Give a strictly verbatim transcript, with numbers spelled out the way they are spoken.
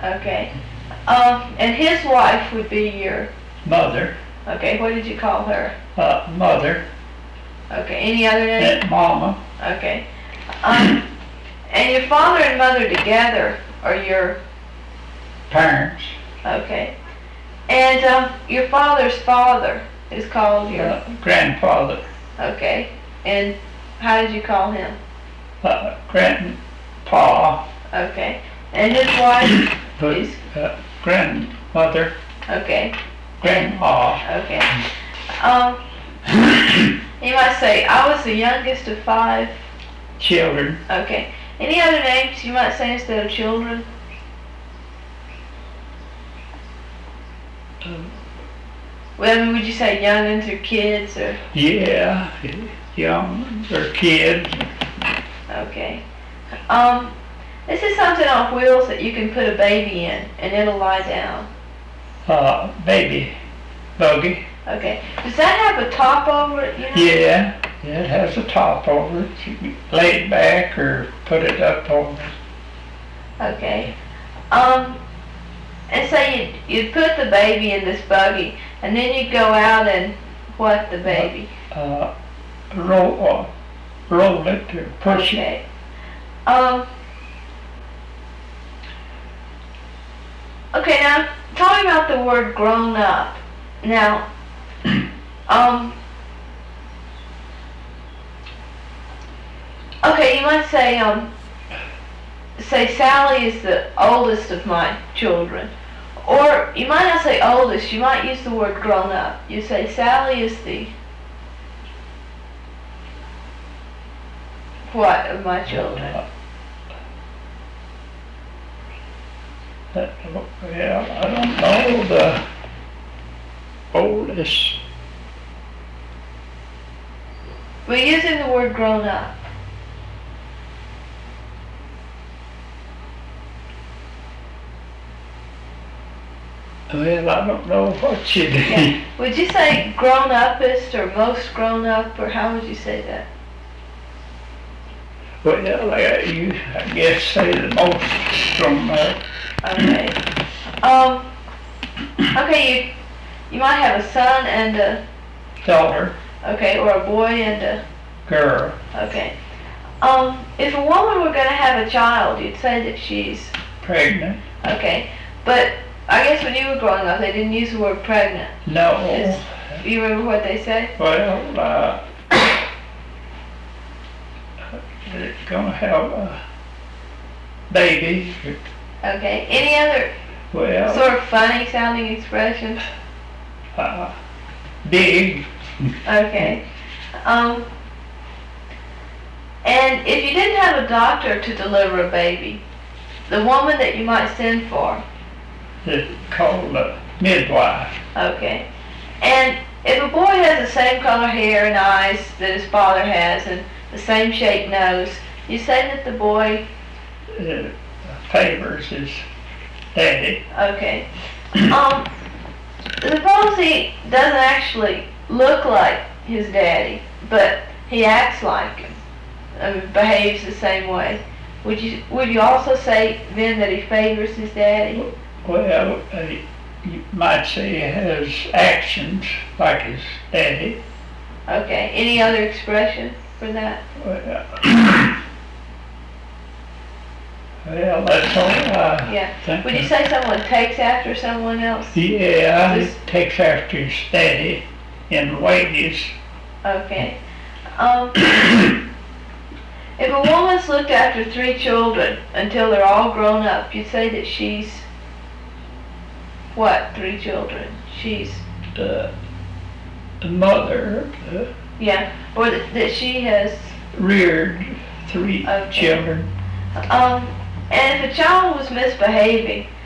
Okay. Um, and his wife would be your... Mother. Okay, what did you call her? Uh, mother. Okay, any other name? And mama. Okay. Um, and your father and mother together are your... Parents. Okay. And um, your father's father is called your... Uh, grandfather. Okay. And how did you call him? Uh, grandpa. Okay. And his wife But, is... uh, grandmother. Okay. Grandpa. Okay. Um, you might say, I was the youngest of five. Children. Okay. Any other names you might say instead of children? Um, Well, I mean, would you say youngins or kids or? yeah, young or kids. Okay. Um, this is something on wheels that you can put a baby in and it'll lie down. Uh, baby buggy. Okay. Does that have a top over it? You know? Yeah, yeah, it has a top over it. You can lay it back or put it up over it. Okay. Um, and say you'd, you'd put the baby in this buggy and then you'd go out and what the baby? Uh, roll, uh, roll it or push it. Okay. Um, okay, now, tell me about the word grown up. Now, um, okay, you might say, um, say Sally is the oldest of my children. Or you might not say oldest, you might use the word grown up. You say Sally is the what of my children? Uh, that, well, I don't know the oldest. We're using the word grown up. Well, I don't know what you do. Yeah. Would you say grown upest or most grown up, or how would you say that? Well, I, you, I guess say the most from uh, Okay. Um. Okay, you you might have a son and a daughter, okay, or a boy and a girl, okay. Um. If a woman were going to have a child, you'd say that she's pregnant. okay, but I guess when you were growing up, they didn't use the word pregnant. No. It's, you remember what they say? Well, uh, they're gonna have a baby. Okay. Any other Well, sort of funny sounding expressions? uh, big. Okay. Um. And if you didn't have a doctor to deliver a baby, the woman that you might send for. It's called a midwife. Okay. And if a boy has the same color hair and eyes that his father has and the same shaped nose, you say that the boy... Uh, favors his daddy. Okay. Um, suppose he doesn't actually look like his daddy, but he acts like him, and behaves the same way. Would you would you also say then that he favors his daddy? Well, uh, you might say he has actions like his daddy. Okay. Any other expression for that? Well, well that's all I Yeah. think. Would you say someone takes after someone else? Yeah, he This- takes after his daddy in ways. Okay. Um, if a woman's looked after three children until they're all grown up, you'd say that she's what? Three children. She's Uh, the mother uh, yeah, or that, that she has. reared three Okay. children. Um, and if a child was misbehaving,